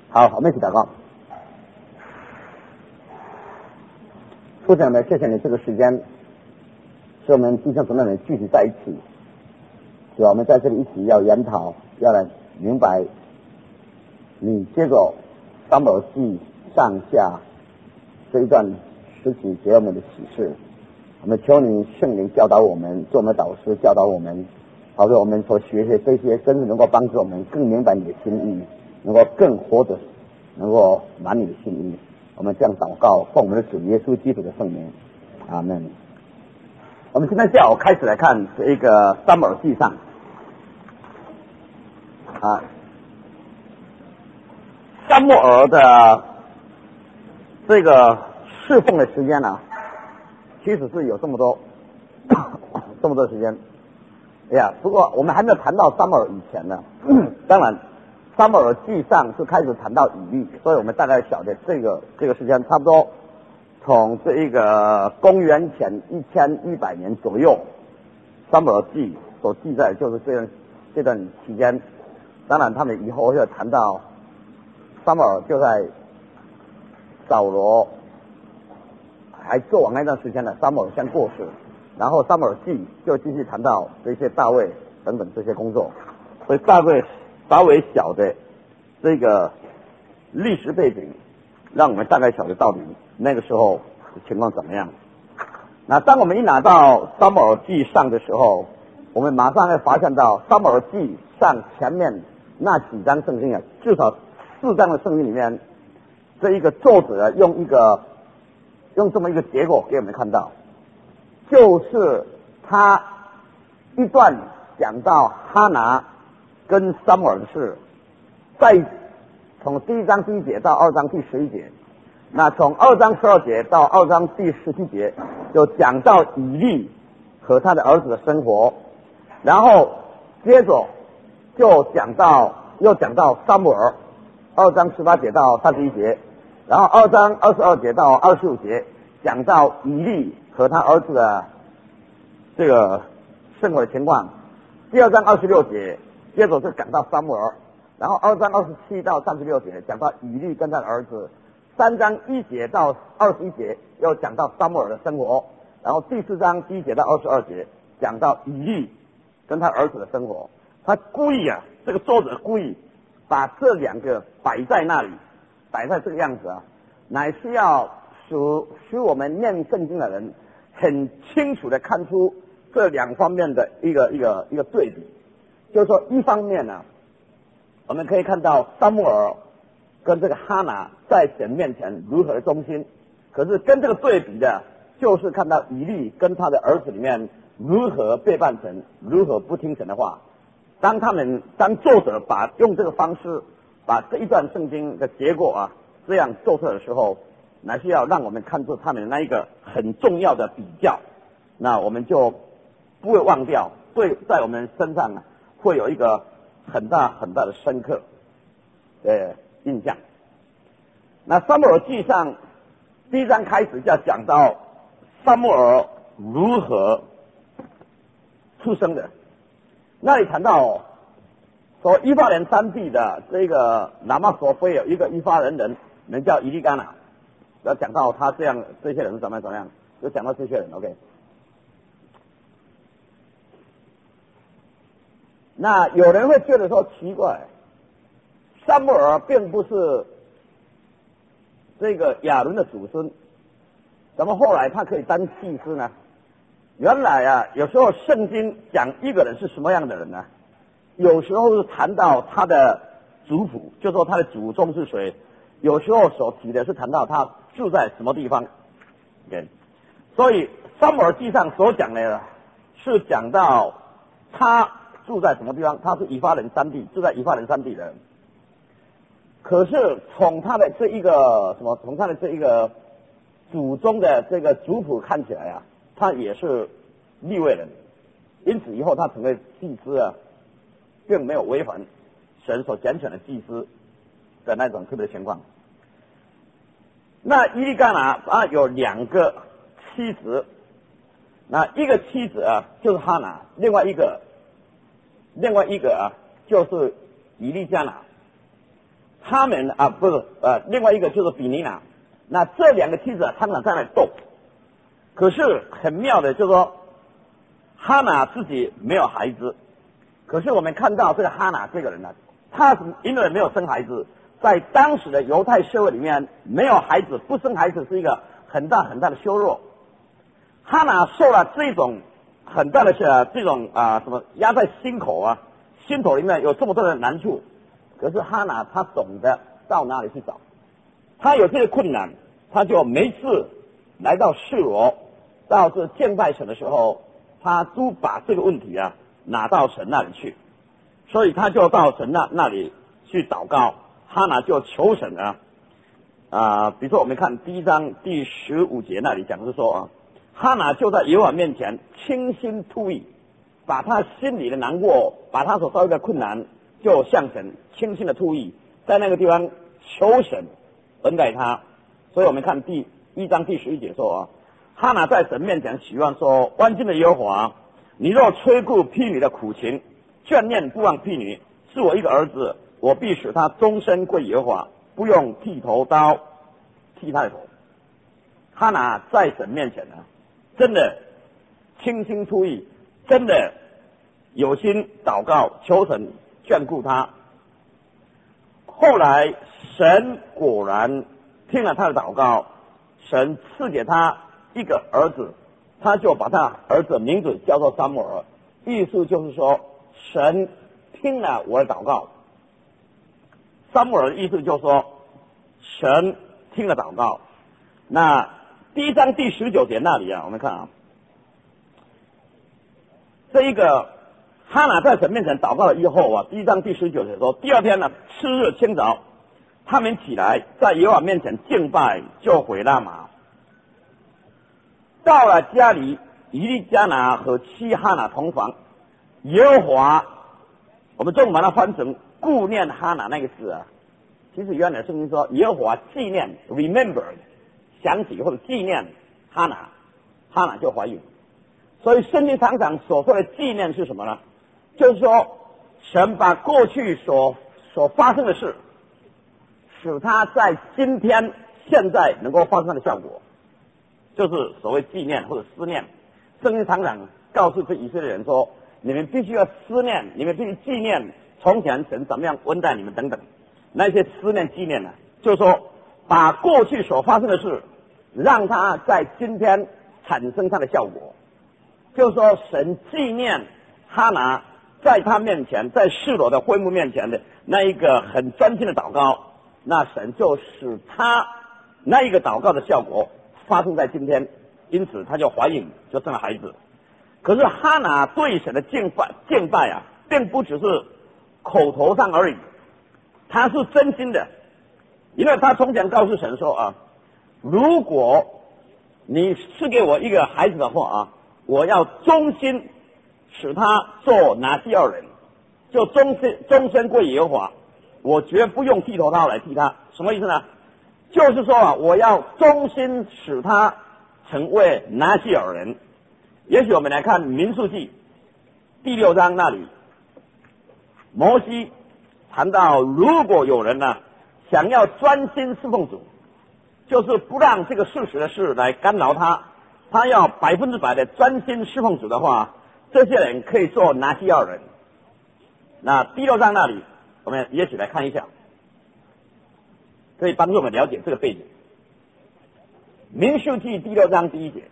好，我们一起祷告。父神们，谢谢你这个时间，使我们弟兄姊妹们聚集在一起，使我们在这里一起要研讨，要来明白你接着撒母耳记上下这一段时期给我们的启示。我们求你圣灵教导我们，做我们的导师，教导我们，好让我们所学习这些真正能够帮助我们更明白你的心意，能够更活着，能够满你的心意。我们这样祷告，奉我们的主耶稣基督的圣名，阿门。我们今天下午开始来看这个撒母耳记上撒母耳的这个侍奉的时间呢，其实是有这么多时间。不过我们还没有谈到撒母耳以前呢，当然撒母耳记上是开始谈到以利，所以我们大概晓得这个时间差不多从这一个公元前1100年左右，撒母耳记所记载就是这段期间。当然他们以后会谈到撒母耳就在扫罗还做王那段时间呢，撒母耳先过世，然后撒母耳记就继续谈到这些大卫等等这些工作，所以大卫稍微晓得这个历史背景，让我们大概晓得到底那个时候情况怎么样。那当我们一拿到撒母耳记上的时候，我们马上会发现到撒母耳记上前面那几章圣经至少4章的圣经里面，这一个作者用这么一个结果给我们看到，就是他一段讲到哈拿跟撒母耳的事，再从第1章第1节到2章第11节，那从2章12节到2章第17节就讲到以利和他的儿子的生活，然后接着就又讲到撒母耳2章18节到31节，然后2章22节到25节讲到以利和他儿子的这个生活的情况，第2章26节接着就讲到撒母耳，然后2章27到36节讲到以利跟他的儿子，3章1节到21节又讲到撒母耳的生活，然后第4章1节到22节讲到以利跟他儿子的生活。他故意这个作者故意把这2个摆在那里，摆在这个样子乃是要使我们念圣经的人很清楚的看出这2方面的一个对比。就是说一方面我们可以看到撒母耳跟这个哈拿在神面前如何的忠心，可是跟这个对比的就是看到以利跟他的儿子里面如何背叛神，如何不听神的话。当作者用这个方式把这一段圣经的结果这样做出来的时候，乃是要让我们看出他们那一个很重要的比较，那我们就不会忘掉，在我们身上会有一个很大很大的深刻的印象。那撒母耳记上第1章开始就要讲到撒母耳如何出生的，那里谈到说以法莲山地的这个拉玛索菲有一个以法莲人名叫以利干拿，要讲到他这些人是怎么样，就讲到这些人 OK。 那有人会觉得说奇怪，撒母耳并不是这个亚伦的祖孙，怎么后来他可以当祭司呢？原来有时候圣经讲一个人是什么样的人呢，有时候是谈到他的族谱，就说他的祖宗是谁，有时候所提的是谈到他住在什么地方。所以撒母耳记上所讲的是讲到他住在什么地方，他是以法莲山地，住在以法莲山地的人。可是从他的这一个祖宗的这个族谱看起来他也是利未人，因此以后他成为祭司并没有违反神所拣选的祭司的那种特别情况。那以利干拿有2个妻子，那一个妻子就是哈拿，另外一个就是以利加拿。 他们不是另外一个就是比尼娜，那这两个妻子他们在那里斗，可是很妙的就是说，哈拿自己没有孩子，可是我们看到这个哈拿这个人呢，他因为没有生孩子，在当时的犹太社会里面，没有孩子不生孩子是一个很大很大的羞辱。哈拿受了这种很大的这种什么压在心头里面有这么多的难处，可是哈拿他懂得到哪里去找，他有这个困难，他就每次来到示罗，到这敬拜神的时候，他都把这个问题拿到神那里去，所以他就到神那里去祷告，哈拿就求神比如说我们看第1章第15节那里讲是说哈拿就在耶和华面前倾心吐意，把他心里的难过，把他所遭遇的困难，就向神倾心的吐意，在那个地方求神恩待他。所以我们看第1章第11节说哈拿在神面前许愿说：万军的耶和华，你若垂顾婢女的苦情，眷念不忘婢女，是我一个儿子，我必使他终身归耶和华，不用剃头刀剃他的头。哈拿在神面前真的倾心吐意，真的有心祷告求神眷顾他。后来神果然听了他的祷告，神赐给他一个儿子，他就把他儿子的名字叫做撒母耳，意思就是说神听了我的祷告。撒母耳的意思就是说神听了祷告。那第1章第19节那里我们看这一个哈拿在神面前祷告了以后第1章第19节说，第2天次日清早，他们起来在耶和华面前敬拜，就回拉玛。到了家里，以利加拿和妻哈拿同房。耶和华，我们中文把它翻成顾念哈拿那个字其实原来圣经说耶和华纪念 remember 想起或者纪念哈拿，哈拿就怀孕。所以圣经常常所说的纪念是什么呢？就是说神把过去所发生的事，使他在今天现在能够发生的效果，就是所谓纪念或者思念。圣经常常告诉这以色列人说，你们必须要思念，你们必须纪念从前神怎么样恩待你们等等。那些思念纪念就是说把过去所发生的事让他在今天产生它的效果。就是说神纪念哈拿在他面前，在示罗的会幕面前的那一个很专心的祷告，那神就使他那一个祷告的效果发生在今天，因此他就怀孕，就生了孩子。可是哈拿对神的敬拜并不只是口头上而已，他是真心的，因为他从前告诉神说如果你赐给我一个孩子的话我要忠心使他做拿西尔人，就终身归耶和华，我绝不用剃头刀来剃他。什么意思呢？就是说我要忠心使他成为拿西尔人。也许我们来看民数记第6章那里，摩西谈到如果有人想要专心侍奉主，就是不让这个世俗的事来干扰他，他要100%的专心侍奉主的话，这些人可以做拿西尔人。那第6章那里我们也许来看一下，可以帮助我们了解这个背景。民数记第6章第1节，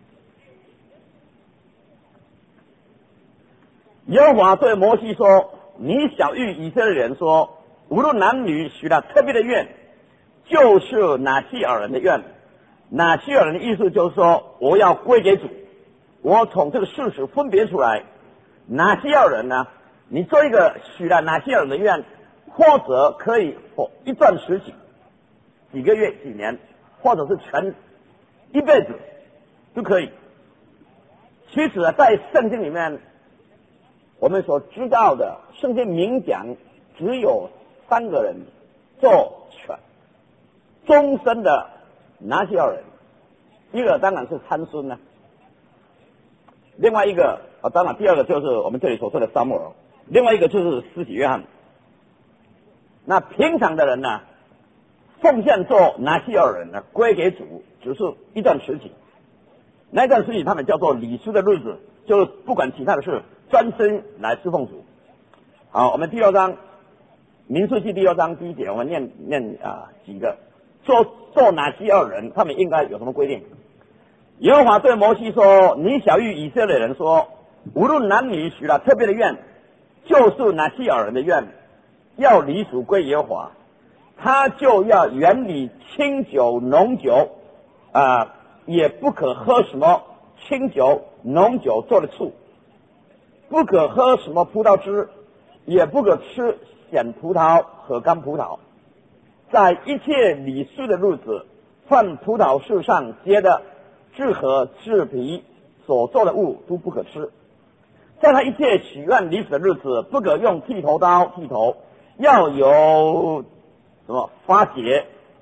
耶和华对摩西说，你晓谕以色列人说，无论男女许了特别的愿，就是拿西尔人的愿。拿西尔人的意思就是说我要归给主，我从这个事实分别出来。拿西尔人你做一个许了拿西尔人的愿，或者可以一段时期，几个月几年，或者是全一辈子都可以。其实在圣经里面我们所知道的，圣经明讲只有3个人做终身的拿西尔人，一个当然是参孙另外一个当然第2个就是我们这里所说的撒母耳，另外一个就是施洗约翰。 那平常的人呢，奉献做拿西尔人呢，归给主，只是一段时期。那一段时期，他们叫做礼书的日子，就是不管其他的事，专心来侍奉主。好，我们第6章，民数记第6章第1节，我们念几个做拿西尔人，他们应该有什么规定？耶和华对摩西说：“你小谕以色列人说，无论男女许了特别的愿，就是拿西尔人的愿，要礼属归耶和华，他就要远离清酒、浓酒，也不可喝什么清酒、浓酒做的醋，不可喝什么葡萄汁，也不可吃咸葡萄和干葡萄。在一切礼数的日子，犯葡萄树上结的枝和枝皮所做的物都不可吃。在他一切许愿礼死的日子，不可用剃头刀剃头，要有什么发结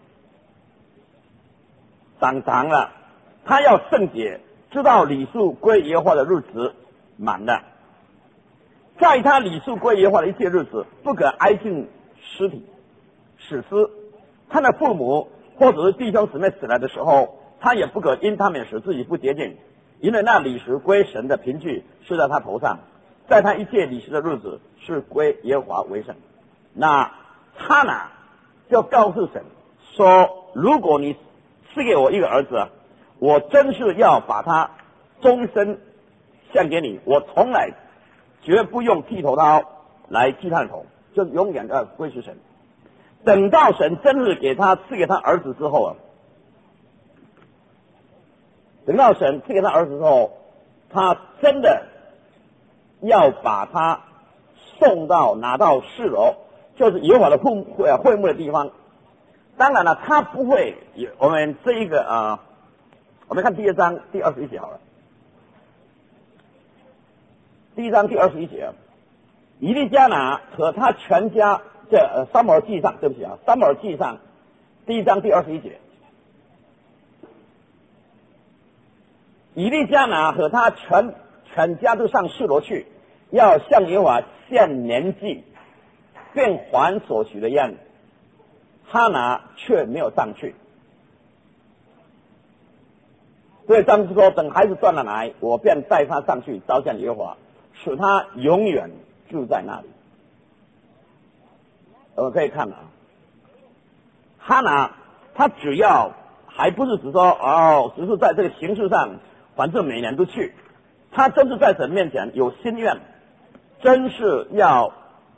长长了，他要圣洁，知道礼数归耶和华的日子满了。在他礼数归耶和华的一切日子，不可挨近尸体死尸，他的父母或者是弟兄姊妹死来的时候，他也不可因他们使自己不洁净，因为那礼食归神的凭据是在他头上，在他一切礼食的日子是归耶和华为圣。那哈拿就告诉神说，如果你赐给我一个儿子，我真是要把他终身献给你，我从来绝不用剃头刀来剃他的头，就永远要归属神。等到神真是赐给他儿子之后啊，等到神赐给他儿子之后，他真的要把他拿到示罗，就是耶和华的会幕的地方。当然了，他不会，我们这一个我们看第2章第21节好了。第1章第21节，以利加拿和他全家，撒母耳记上，对不起啊，撒母耳记上第1章第21节，以利加拿和他全家都上示罗去，要向耶和华献年祭，并还所许的愿。哈拿却没有上去。所以当时说，等孩子断了奶，我便带他上去朝见耶和华，使他永远住在那里。我们可以看哈拿他只要还不是只说只是在这个形式上，反正每年都去，他真是在神面前有心愿，真是要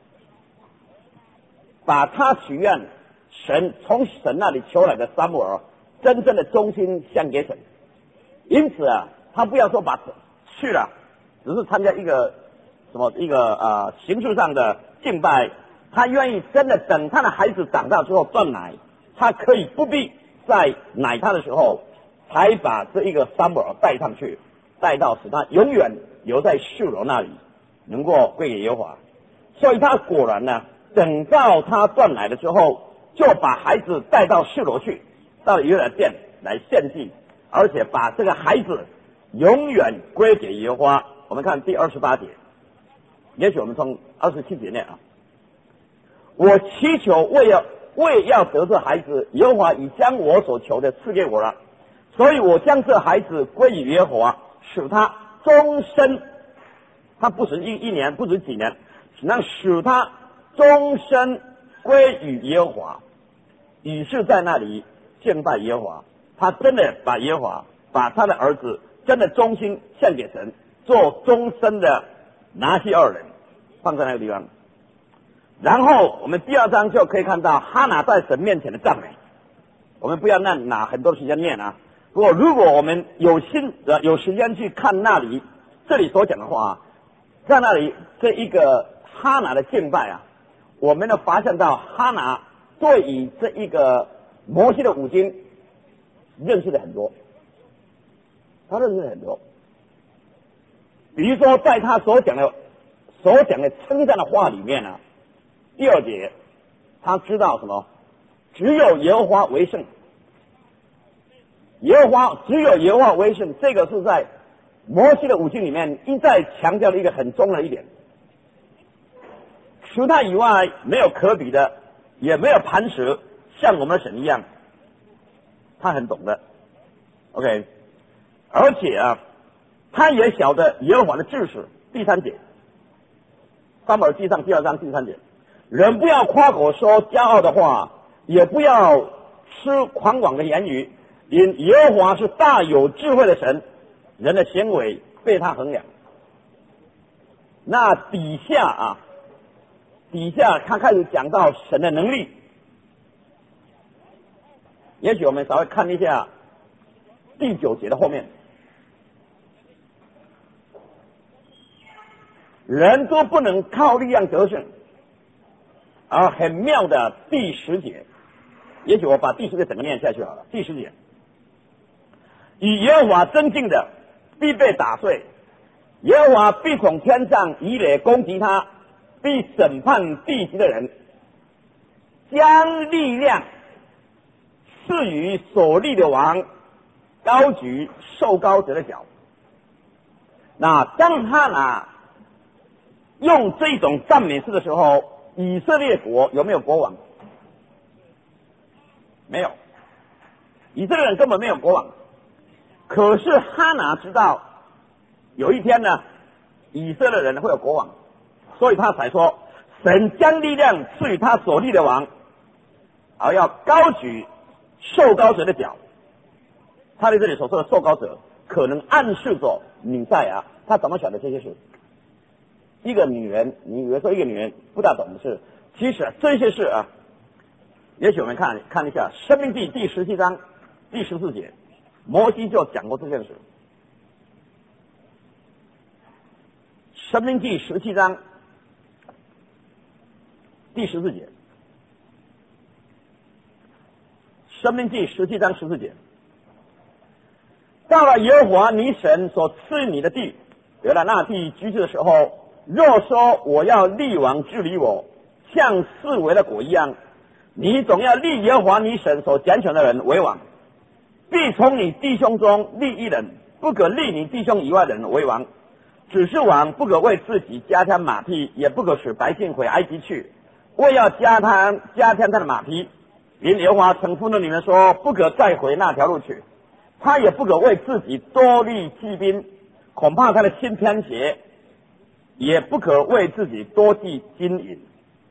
把他许愿从神那里求来的撒母耳真正的忠心献给神。因此他不要说去了，只是参加一个形式上的敬拜，他愿意真的等他的孩子长大之后断奶，他可以不必在奶他的时候才把这一个撒母耳带上去，带到使他永远留在示罗那里，能够归给耶和华。所以他果然呢，等到他断奶的时候，就把孩子带到示罗去，到耶和华殿来献祭，而且把这个孩子永远归给耶和华。我们看第28节，也许我们从27节念我祈求为要得这孩子，耶和华已将我所求的赐给我了，所以我将这孩子归于耶和华，使他终身，他不止一年，不止几年，能使他终身归于耶和华，于是在那里敬拜耶和华。他真的把耶和华，把他的儿子真的忠心献给神，做终身的拿西尔人，放在那个地方。然后我们第2章就可以看到哈拿在神面前的赞美。我们不要拿很多时间念不过如果我们有时间去看这里所讲的话在那里这一个哈拿的敬拜我们能发现到哈拿对于这一个摩西的五经认识的很多，他认识的很多。比如说在他所讲的称赞的话里面第2节，他知道什么？只有耶和华为圣，只有耶和华为圣，这个是在摩西的五经里面一再强调的一个很重要的一点。除他以外没有可比的， 也没有磐石，像我们的神一样，他很懂得 ，OK， 而且啊，他也晓得耶和华的知识。第3节，撒母耳记上第2章第3节，人不要夸口说骄傲的话，也不要吃狂妄的言语，因耶和华是大有智慧的神，人的行为被他衡量。那底下他开始讲到神的能力，也许我们稍微看一下第9节的后面，人都不能靠力量得胜，而很妙的第10节，也许我把第10节整个念下去好了。第10节，与耶和华争竞的必被打碎，耶和华必从天上以雷攻击他，必审判地极的人，将力量赐予所立的王，高举受膏者的脚。那当哈拿用这种赞美诗的时候，以色列国有没有国王？没有，以色列人根本没有国王。可是哈拿知道有一天呢，以色列人会有国王，所以他才说神将力量赐予他所立的王，而要高举受膏者的脚。他在这里所说的受膏者，可能暗示着弥赛亚。他怎么想的这些事？一个女人，你以为说一个女人不大懂的事，其实这些事啊，也许我们看一下《申命记》第17章第14节，摩西就讲过这件事。《申命记》17章第14节，《申命记》17章14节，到了耶和华你神所赐你的地，得了那地居住的时候，若说我要立王治理我，像四围的国一样，你总要立耶和华你神所拣选的人为王，必从你弟兄中立一人，不可立你弟兄以外的人为王。只是王不可为自己加添马匹，也不可使百姓回埃及去，为要加添他的马匹。因耶和华曾吩咐你们说，不可再回那条路去。他也不可为自己多立骑兵，恐怕他的心偏邪，也不可为自己多计金银。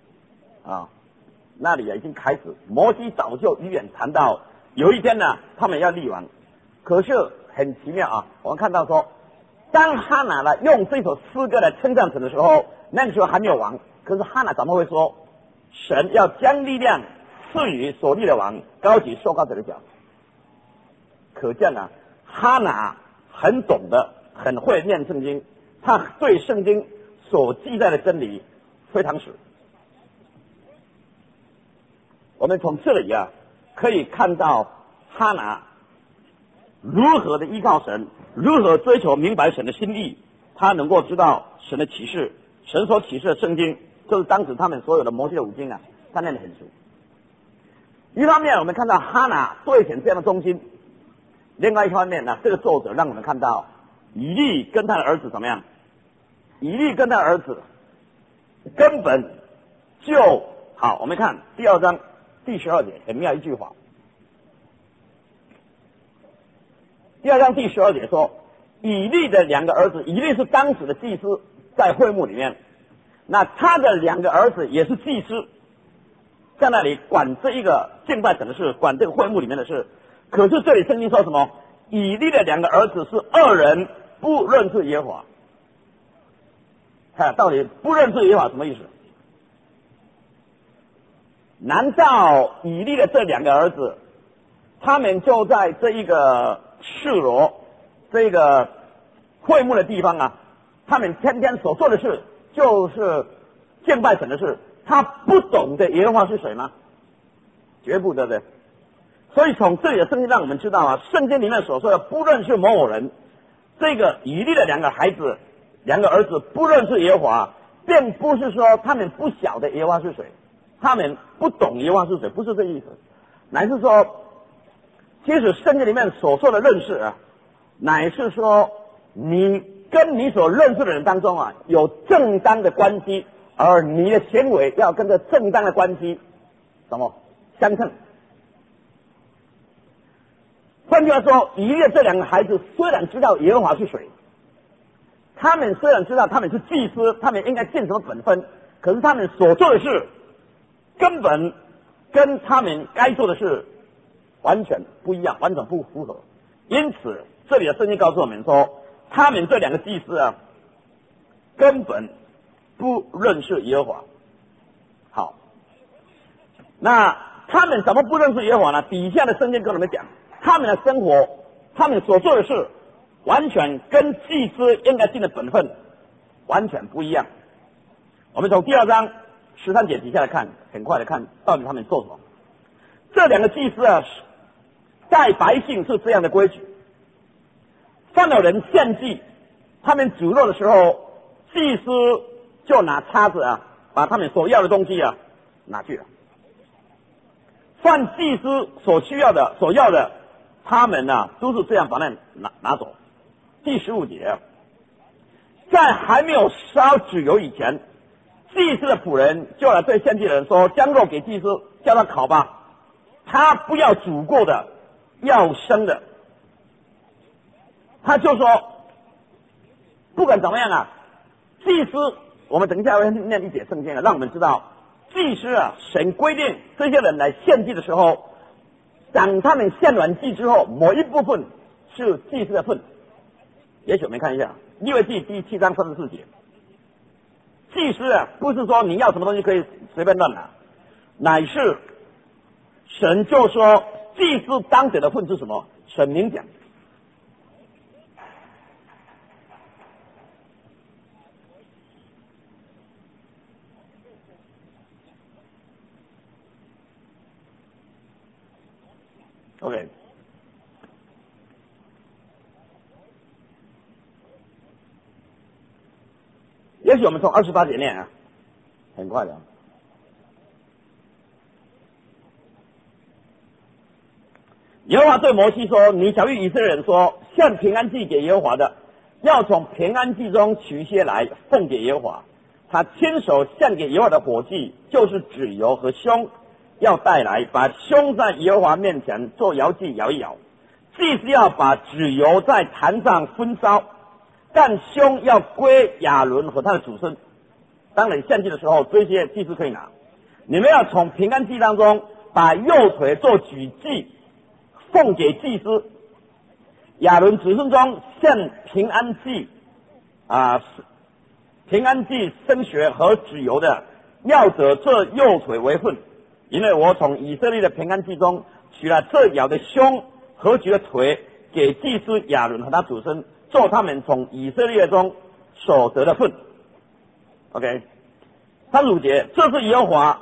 那里已经开始，摩西早就预言谈到有一天呢，他们要立王。可是很奇妙啊，我们看到说，当哈拿呢用这首诗歌来称赞神的时候，那个时候还没有王。可是哈拿怎么会说神要将力量赐予所立的王，高举受膏者的脚？可见呢，哈拿很懂得，很会念圣经，他对圣经所记载的真理非常实。我们从这里啊，可以看到哈拿如何的依靠神，如何追求明白神的心意，他能够知道神的启示，神所启示的圣经，就是当时他们所有的摩西的五经啊，他念得很熟。一方面我们看到哈拿对神这样的忠心，另外一方面呢，这个作者让我们看到以利跟他的儿子怎么样？以利跟他的儿子根本就好。我们看第2章第12节，很妙一句话。第2章第12节说，以利的2个儿子，以利是当时的祭司，在会幕里面，那他的2个儿子也是祭司，在那里管这一个敬拜神的事，管这个会幕里面的事。可是这里圣经说什么？以利的2个儿子是2人不认识耶和华。到底不认识耶和华什么意思？难道以利的这2个儿子，他们就在这一个示罗这个会幕的地方啊，他们天天所做的事就是敬拜神的事，他不懂得耶和华是谁吗？绝不，对不对？所以从这里的圣经让我们知道啊，圣经里面所说的不认识某某人，这个以利的2个孩子2个儿子不认识耶和华，并不是说他们不晓得耶和华是谁，他们不懂耶和华是谁，不是这意思，乃是说其实圣经里面所说的认识啊，乃是说你跟你所认识的人当中啊有正当的关系，而你的行为要跟着正当的关系， 什么相称。换句话说，以色列这两个孩子虽然知道耶和华是谁，他们虽然知道他们是祭司，他们应该尽什么本分，可是他们所做的事根本跟他们该做的事完全不一样，完全不符合。因此，这里的圣经告诉我们说，他们这两个祭司啊，根本不认识耶和华。好，那他们怎么不认识耶和华呢？底下的圣经跟我们讲，他们的生活，他们所做的事，完全跟祭司应该尽的本分完全不一样。我们从第2章13节底下来看，很快的看到底他们做什么。这两个祭司啊，在百姓是这样的规矩：犯了人献祭，他们煮肉的时候，祭司就拿叉子啊，把他们所要的东西啊拿去了。犯祭司所需要的、所要的，他们啊都是这样把那拿走。第15节，在还没有烧脂油以前，祭司的仆人就来对献祭的人说：“将肉给祭司，叫他烤吧。他不要煮过的，要生的。”他就说，不管怎么样啊，祭司，我们等一下会念一节圣经啊，让我们知道，祭司啊，神规定这些人来献祭的时候，等他们献完祭之后，某一部分是祭司的份。也许我们看一下利未记第7章34节，祭司啊，不是说你要什么东西可以随便乱拿，乃是神就说祭司当得的份是什么，神明讲。OK， 也许我们从28节念啊，很快的。耶和华对摩西说：“你晓谕以色列人说，献平安祭给耶和华的，要从平安祭中取一些来奉给耶和华。他亲手献给耶和华的火祭，就是脂油和胸，要带来，把胸在耶和华面前做摇祭摇一摇。祭司要把脂油在坛上焚烧，但胸要归亚伦和他的祖孙。当你献祭的时候，这些祭司可以拿。你们要从平安祭当中把右腿做举祭，奉给祭司。亚伦子孙中献平安祭平安祭生血和脂油的，要得这右腿为份，因为我从以色列的平安祭中取了这摇的胸和举的腿，给祭司亚伦和他祖孙，做他们从以色列中所得的份。OK， 35节，这是耶和华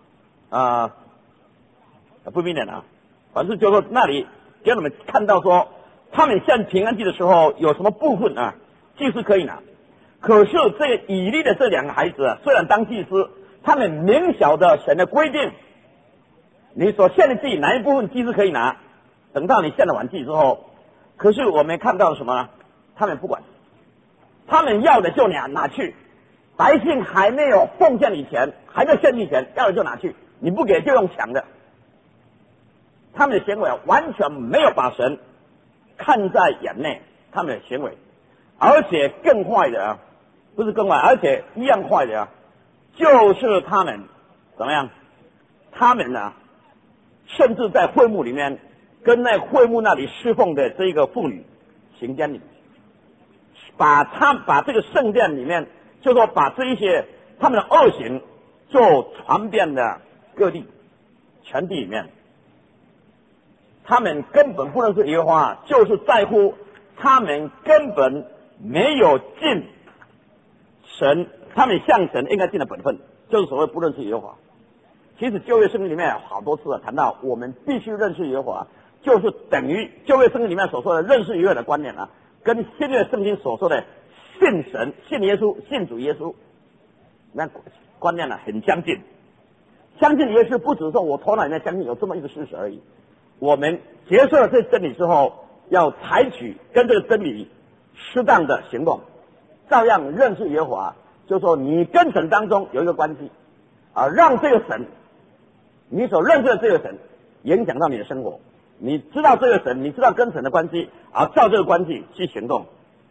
不明显啊，反正就说那里给我们看到说，他们献平安祭的时候有什么部分啊，祭司可以拿。可是这个以利的这两个孩子啊，虽然当祭司，他们明晓得神的规定，你所献的祭哪一部分祭司可以拿，等到你献了完祭之后，可是我们看到什么呢？他们不管，他们要的就拿去，百姓还没有奉献以前，还没有献祭以前，要的就拿去，你不给就用抢的。他们的行为完全没有把神看在眼内，他们的行为，而且更坏的啊，不是更坏，而且一样坏的啊，就是他们怎么样？他们呢，甚至在会幕里面跟那会幕那里侍奉的这个妇女行奸淫，把这个圣殿里面，就说把这一些他们的恶行就传遍了各地，全地里面。他们根本不认识耶和华，就是在乎他们根本没有尽神，他们向神应该尽的本分，就是所谓不认识耶和华。其实旧约圣经里面有好多次谈到，我们必须认识耶和华，就是等于旧约圣经里面所说的认识耶和华的观念啊，跟新约圣经所说的信神、信耶稣、信主耶稣，那观念呢很相近。相信耶稣不只是说我头脑里面相信有这么一个事实而已。我们接受了这真理之后，要采取跟这个真理适当的行动，照样认识耶和华，就是说你跟神当中有一个关系啊，让这个神你所认识的这个神影响到你的生活，你知道这个神，你知道跟神的关系，而照这个关系去行动，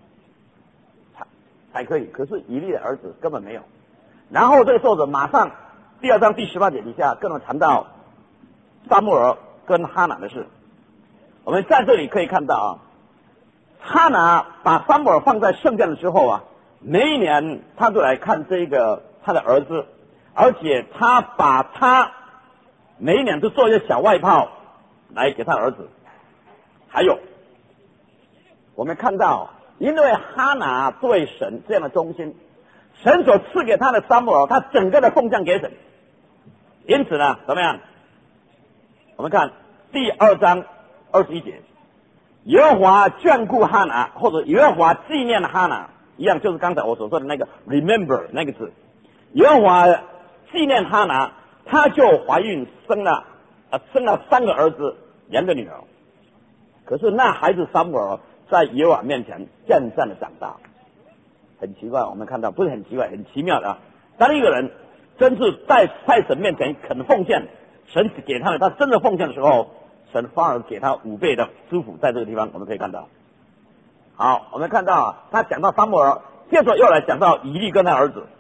才可以。可是以利的儿子根本没有。然后这个作者马上第2章第18节底下更能谈到撒母耳跟哈拿的事。我们在这里可以看到啊，哈拿把撒母耳放在圣殿的时候啊，每一年他都来看这个他的儿子，而且他把他每一年都做一些小外炮来给他儿子。还有我们看到，因为哈拿对神这样的忠心，神所赐给他的撒母耳，他整个的奉献给神。因此呢，怎么样？我们看第2章21节，耶和华眷顾哈拿，或者耶和华纪念哈拿，一样就是刚才我所说的那个 remember 那个字。耶和华纪念哈拿，他就怀孕生了3个儿子2个女儿。可是那孩子撒母耳在耶和华面前渐渐的长大。很奇怪，我们看到不是很奇怪，很奇妙的啊。当一个人真是在神面前肯奉献，神给他的他真的奉献的时候，神反而给他5倍的祝福。在这个地方我们可以看到。好，我们看到啊，他讲到撒母耳，接着又来讲到以利跟他儿子。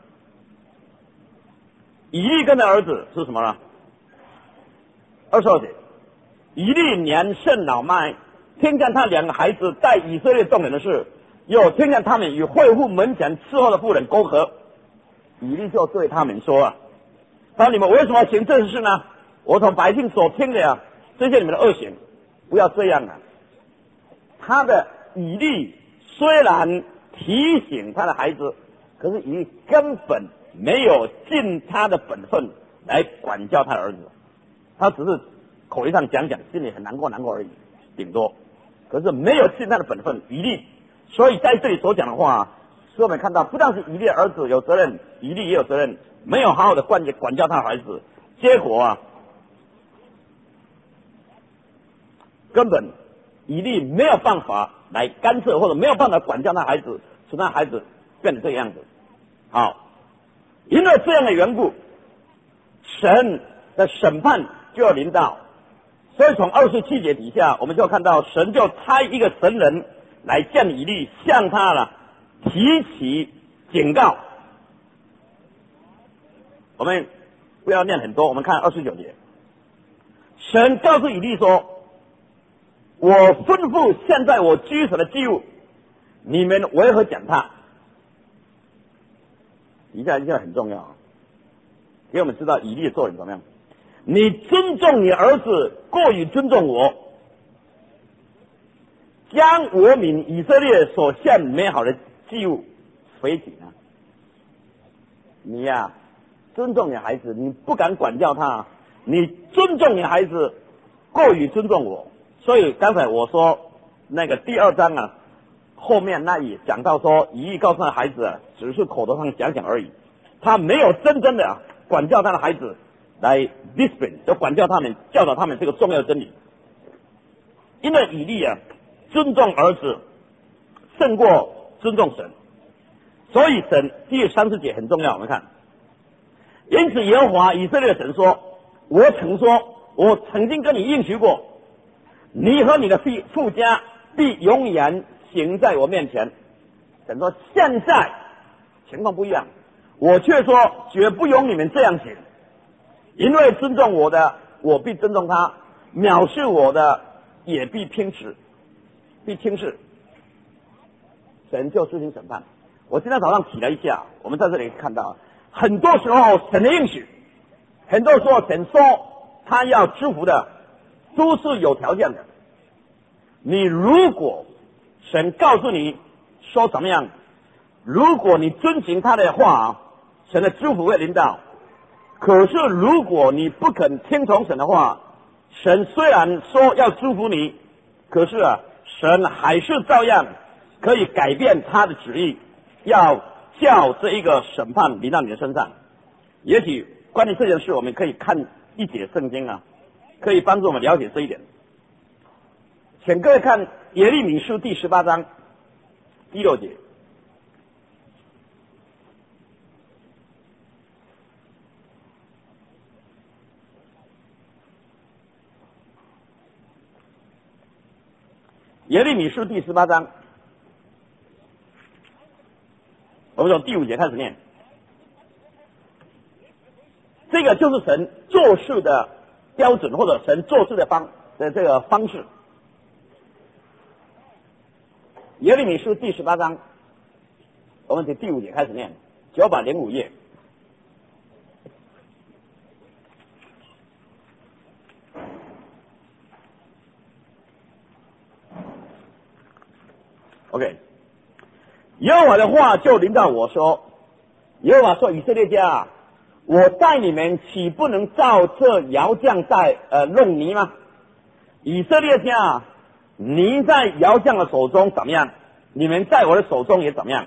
以利跟他儿子是什么呢？22节，以利年甚老迈，听见他2个孩子带以色列众人的事，又听见他们与会户门前伺候的妇人沟合，以利就对他们说啊，那你们为什么行这事呢？我从百姓所听的呀，这些你们的恶行，不要这样啊。他的以利虽然提醒他的孩子，可是以利根本没有尽他的本分来管教他的儿子，他只是口头上讲讲，心里很难过而已，顶多。可是没有尽他的本分，以利。所以在这里所讲的话，使我们看到，不但是以利的儿子有责任，以利也有责任，没有好好的管教他的孩子，结果啊，根本以利没有办法来干涉，或者没有办法管教他孩子，使他孩子变成这个样子。好，因为这样的缘故，神的审判就要临到。所以从27节底下，我们就看到神就差一个神人来见以利，向他了提起警告。我们不要念很多，我们看29节，神告诉以利说，我吩咐现在我居所的祭物，你们为何讲他？以下一件很重要啊，因为我们知道以利的做人怎么样。你尊重你儿子过于尊重我，将我民以色列所献美好的祭物废弃呢？你呀，尊重你孩子，你不敢管教他，你尊重你孩子过于尊重我。所以刚才我说那个第2章啊，后面那里讲到说，以利告诉他孩子啊，只是口头上讲讲而已，他没有真正的管教他的孩子，来 discipline， 要管教他们，教导他们这个重要的真理。因为以利啊，尊重儿子胜过尊重神，所以神第30节很重要。我们看，因此耶和华以色列的神说，我曾经跟你应许过，你和你的父家必永远行在我面前。神说现在情况不一样，我却说绝不容你们这样行。因为尊重我的，我必尊重他；藐视我的，也必轻视。神就施行审判。我今天早上起来一下，我们在这里看到，很多时候神的应许，很多时候神说他要祝福的，都是有条件的。你如果神告诉你说怎么样，如果你遵行他的话，神的祝福会临到。可是如果你不肯听从神的话，神虽然说要祝福你，可是神还是照样可以改变他的旨意，要叫这一个审判临到你的身上。也许关于这件事，我们可以看一节圣经啊，可以帮助我们了解这一点。请各位看耶利米书第18章第6节。 耶利米书第18章，我们从第5节开始念。这个就是神做事的标准，或者神做事的这个方式。耶利米书第18章，我们从第5节开始念，905页。OK， 耶和华的话就临到我说，耶和华说：以色列家啊，我带你们岂不能照这窑匠在弄泥吗？以色列家啊，泥在窑匠的手中怎么样？你们在我的手中也怎么样？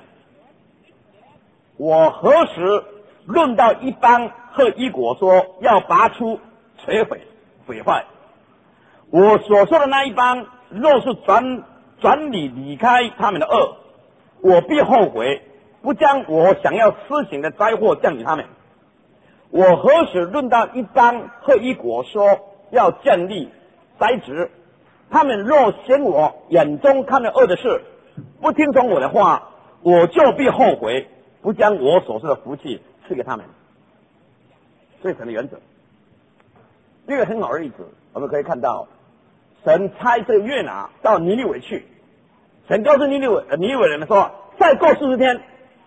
我何时论到一邦和一国说要拔出摧毁坏？我所说的那一邦，若是转离开他们的恶，我必后悔，不将我想要施行的灾祸降于他们。我何时论到一邦和一国说要建立栽植，他们若嫌我眼中看着恶的事，不听从我的话，我就必后悔，不将我所说的福气赐给他们。这是神的原则。这个很好的例子，我们可以看到，神差这个约拿到尼尼微去，神告诉尼尼微人们说，再过40天，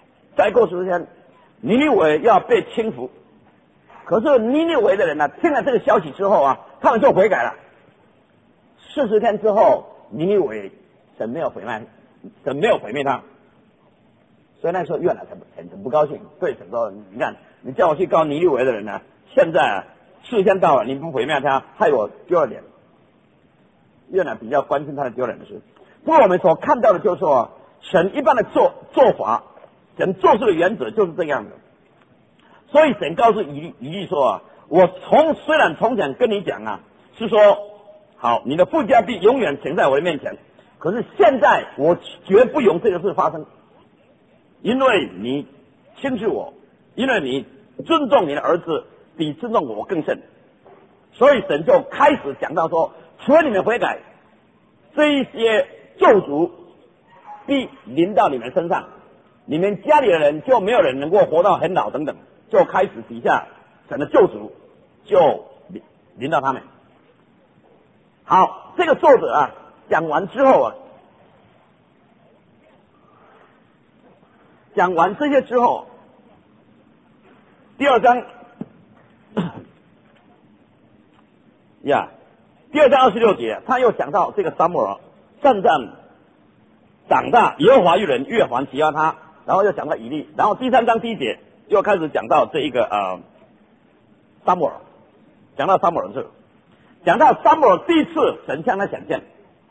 尼尼微要被倾覆。可是尼尼微的人呢，听了这个消息之后啊，他们就悔改了。40天之后，尼尼微神没有毁灭他，所以那时候约拿很不高兴，对神说：你看，你叫我去告尼尼微的人呢，现在40天到了，你不毁灭他，害我丢了脸。约拿比较关心他的丢脸的事。不过我们所看到的就是说，神一般的做法，神做事的原则就是这样的。所以神告诉以利说啊，我虽然从前跟你讲啊，是说好，你的富家必永远停在我的面前，可是现在我绝不容这个事发生，因为你轻视我，因为你尊重你的儿子比尊重我更甚。所以神就开始讲到说，除了你们悔改，这一些咒诅必临到你们身上，你们家里的人就没有人能够活到很老等等，就开始底下神的咒诅就临到他们。好，这个作者啊讲完之后啊，讲完这些之后，第2章第2章26节，他又讲到这个撒母耳渐渐长大，耶和华与人越还喜欢他，然后又讲到以利，然后第3章第1节又开始讲到这一个撒母耳，讲到撒母耳的事，讲到撒母耳第一次神向他显现。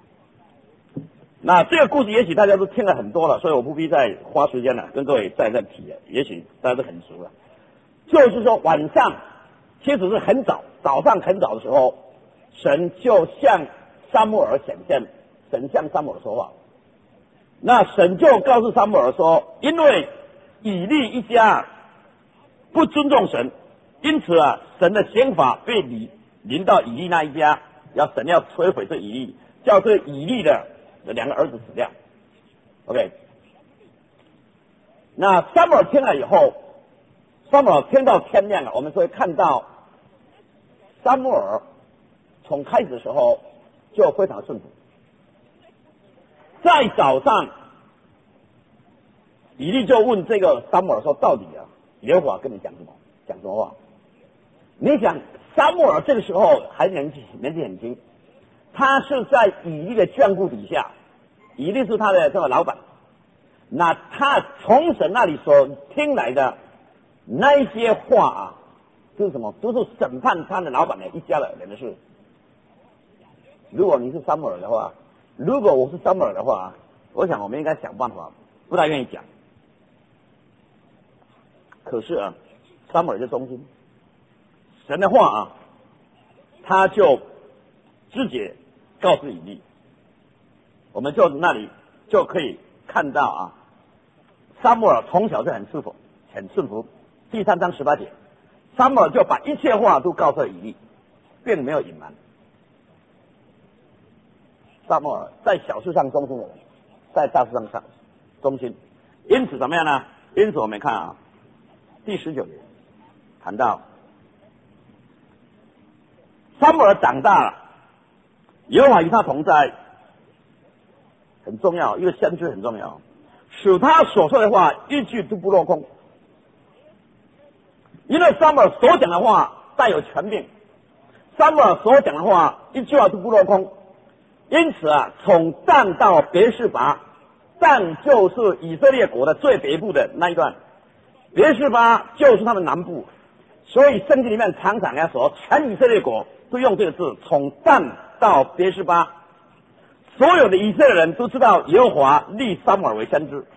那这个故事也许大家都听了很多了，所以我不必再花时间了跟各位再提了，也许大家都很熟了。就是说晚上其实是很早，早上很早的时候，神就向撒母耳显现，神向撒母耳说话。那神就告诉撒母耳说，因为以利一家不尊重神，因此啊，神的刑罚被临到以利那一家，神要摧毁这以利，叫这以利的2个儿子死掉。OK， 那撒母耳听了以后，撒母耳听到天亮了，我们会看到撒母耳从开始的时候就非常顺服。在早上，以利就问这个撒母耳说：“到底啊，耶和华跟你讲什么话？”你想，撒母耳这个时候还年纪很轻，他是在以利的眷顾底下，以利是他的这个老板。那他从神那里所听来的那一些话啊，就是什么？都是审判他的老板的一家的人的事。如果你是撒母耳的话，如果我是撒母耳的话，我想我们应该想办法，不大愿意讲。可是啊，撒母耳就忠心，神的话啊，他就直接告诉以利。我们就那里就可以看到啊，撒母耳从小就很顺服。第3章18节，撒母耳就把一切话都告诉以利，并没有隐瞒。 撒母耳在小事上忠心的人，在大事上忠心。因此怎么样呢？因此我们看啊，第19节谈到撒母耳长大了，耶和华与他同在，很重要，一个先知很重要，使他所说的话一句都不落空。因为撒母耳所讲的话带有权柄，撒母耳所讲的话一句话都不落空。因此啊，从但到别是巴，但就是以色列国的最北部的那一段，别是巴就是他们南部。所以圣经里面常常要说，全以色列国都用这个字，从但到别是巴。所有的以色列人都知道耶和华立撒母耳为先知，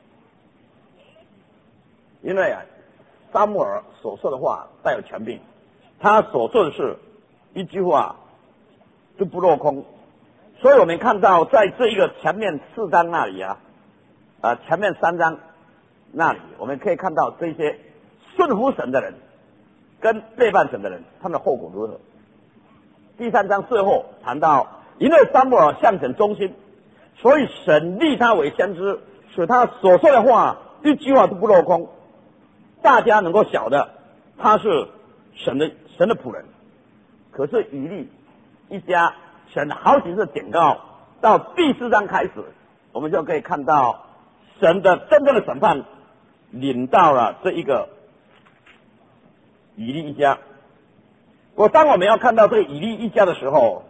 因为啊，撒母耳所说的话带有权柄，他所做的事一句话都不落空。所以我们看到在这一个前面4章那里啊，前面3章那里，我们可以看到这些顺服神的人跟背叛神的人，他们的后果如何。第3章最后谈到，因为撒母耳向神忠心，所以神立他为先知，使他所说的话一句话都不落空。大家能够晓得他是神的仆人。可是以利一家，神好几次警告，到第4章开始，我们就可以看到神的真正的审判临到了这一个以利一家。当我们要看到这个以利一家的时候，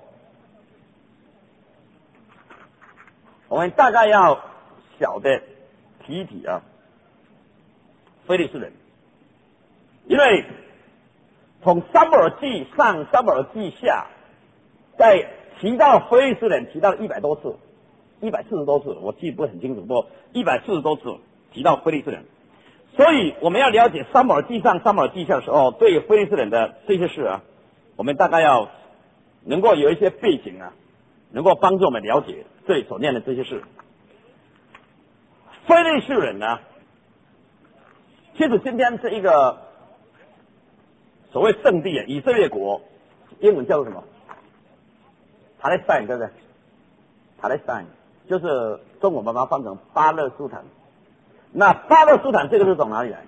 我们大概要晓得提一提啊，非利士人。因为从撒母耳记上、撒母耳记下，在提到非利士人提到了100多次，140多次，我记不很清楚，不过140多次提到非利士人。所以我们要了解撒母耳记上、撒母耳记下的时候，对非利士人的这些事啊，我们大概要能够有一些背景啊，能够帮助我们了解这里所念的这些事。非利士人呢，其实今天是一个所谓圣地啊，以色列国，英文叫做什么？塔勒斯坦，对不对？塔勒斯坦就是中文把它翻成巴勒斯坦。那巴勒斯坦这个是从哪里来？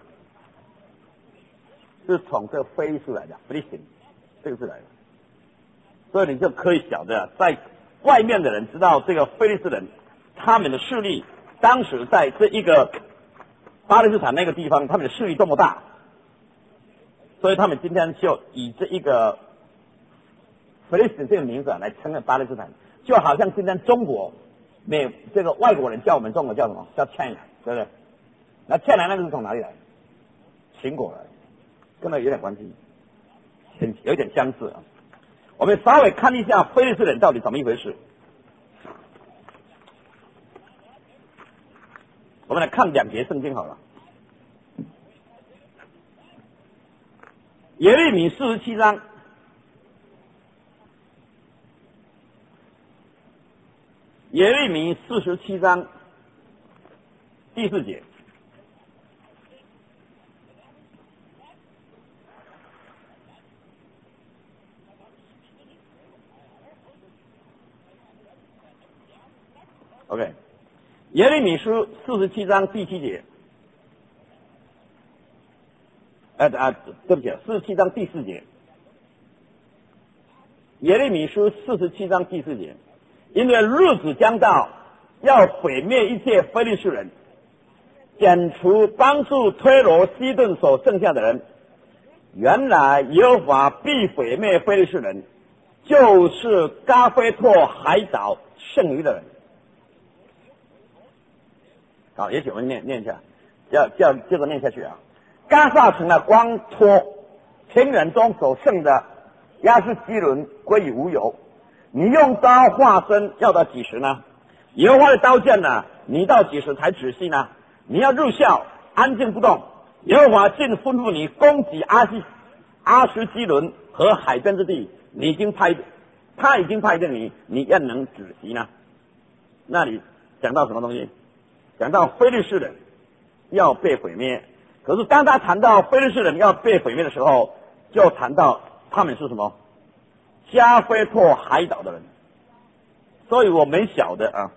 是从这个非利士来的 ，Philistine 这个字来的。所以你就可以晓得，在外面的人知道这个非利士人他们的势力，当时在这一个巴勒斯坦那个地方，他们的势力多么大。所以他们今天就以这一个 Philistine 这个名字来称呼巴勒斯坦，就好像今天中国这个外国人叫我们中国叫什么？叫 China， 对不对？那 China 那个是从哪里来？秦国来，跟那有点关系，有点相似啊。我们稍微看一下非利士人到底怎么一回事。我们来看2节圣经好了。耶利米47章，耶利米47章第4节。OK， 耶利米书47章第7节。对不起，47章第4节。耶利米书47章第4节，因为日子将到，要毁灭一切非利士人，剪除帮助推罗西顿所剩下的人。原来耶和华必毁灭非利士人，就是加菲托海岛剩余的人。好，也许我们念一下，接着念下去啊。加萨成了光脱，田园中所剩的亚斯基伦归于无有。你用刀划身要到几时呢？耶和华的刀剑呢？你到几时才止息呢？你要入校，安静不动。耶和华竟吩咐你攻击阿什基伦和海边之地，他已经派定你，你要能止息呢？那里讲到什么东西？讲到非利士人要被毁灭。可是当他谈到非利士人要被毁灭的时候，就谈到他们是什么？加菲托海岛的人。 所以我们晓得啊，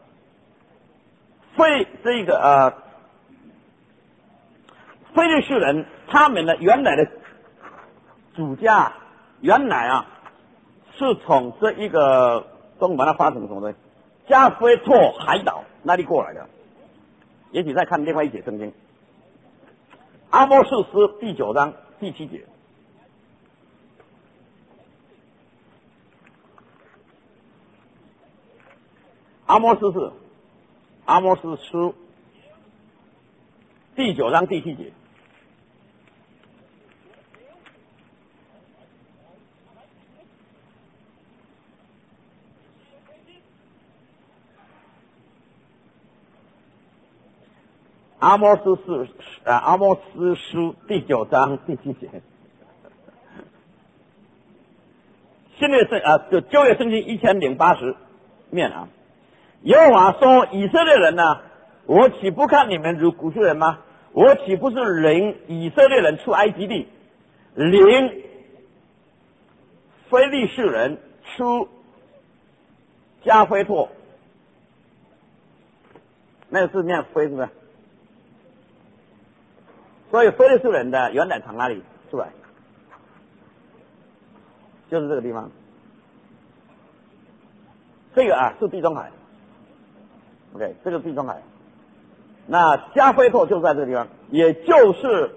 非利士人他们的原来的主家原来啊是从这一个中文把它发成什么呢？加菲托海岛那里过来的。也许再看另外一节圣经，阿摩司书第9章第7节。阿摩司书第9章第7节。阿摩司书第9章第7节。新约旧约圣经1080面啊。耶和华说：“以色列人呐，我岂不看你们如古时人吗？我岂不是领以色列人出埃及地，领非利士人出加菲托？”那个字念非，是不是？所以非利士人的原来从哪里出来？就是这个地方。这个啊是地中海。OK， 这个地中海。那加菲托就在这个地方，也就是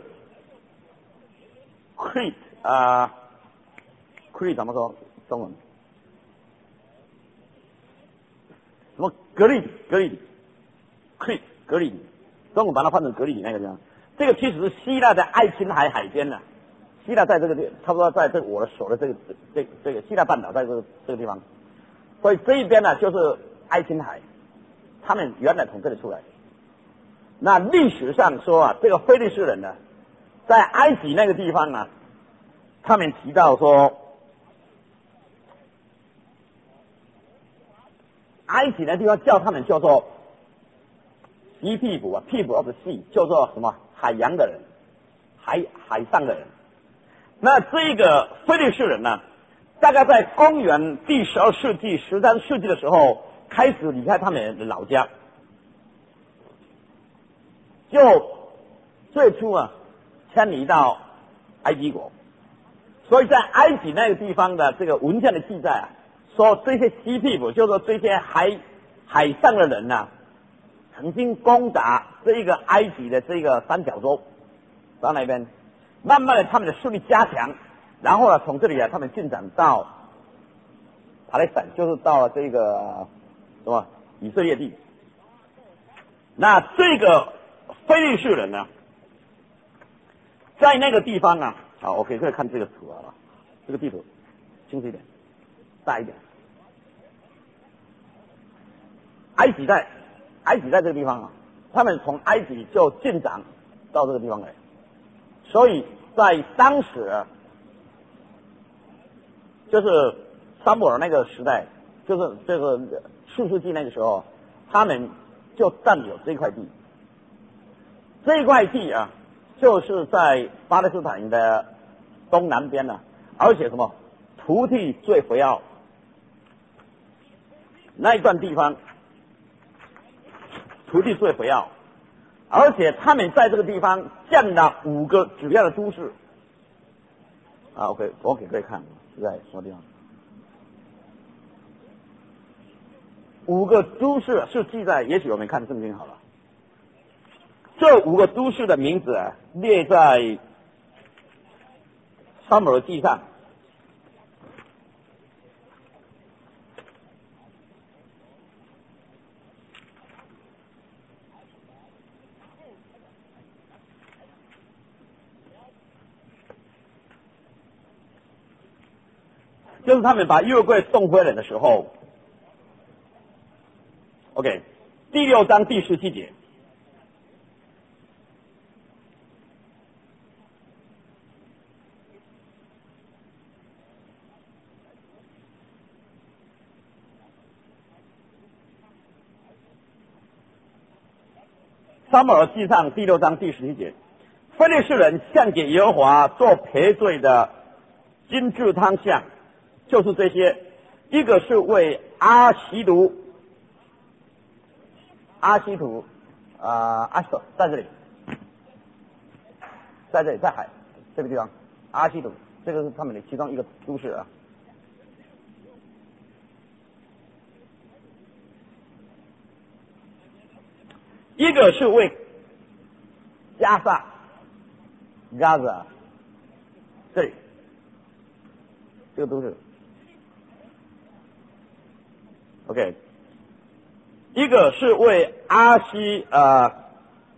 Crete ，Crete 怎么说中文？什么格里？Crete 格里，中文把它换成格里那个地方。这个其实是希腊的爱琴海海边呢。希腊在这个地，差不多在这我的手的这个希腊半岛在这个地方，所以这一边呢就是爱琴海，他们原来从这里出来。那历史上说啊，这个非利士人呢，在埃及那个地方呢，他们提到说，埃及那地方叫他们叫做西庇补啊，people of the sea， 叫做什么海洋的人，海上的人。那这个非利士人呢，大概在公元第12世纪、13世纪的时候开始离开他们的老家，就最初啊迁移到埃及国。所以在埃及那个地方的这个文件的记载啊，说这些西庇补，就是说这些海上的人呢，曾经攻打这个埃及的这个三角洲，到那边，慢慢的他们的势力加强，然后呢，从这里啊，他们进展到巴勒斯坦，就是到了这个什么以色列地。那这个非利士人呢，在那个地方啊，好，我可以看这个图啊，这个地图清晰一点，大一点。埃及在这个地方啊，他们从埃及就进展到这个地方来，所以在当时啊，就是撒母耳那个时代，就是这个4世纪那个时候，他们就占有这块地。这块地啊，就是在巴勒斯坦的东南边呢，而且什么土地最肥沃，那一段地方土地最肥沃，而且他们在这个地方建了5个主要的都市。啊 ，OK， 我给各位看是在什么地方？5个都市是记在，也许我们看圣经好了。这5个都市的名字啊，列在撒母耳记上。就是他们把约柜送回来的时候 ，OK， 第6章第17节。撒母耳记上第6章第17节，非利士人献给耶和华做赔罪的金制汤像，就是这些，一个是为阿希卢阿西图阿索在这里，在海这个地方，阿西图，这个是他们的其中一个都市啊。一个是为加萨 Gaza 这里这个都市 ，OK， 一个是为阿西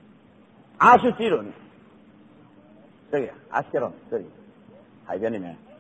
基伦这里阿西基伦这里海边里面。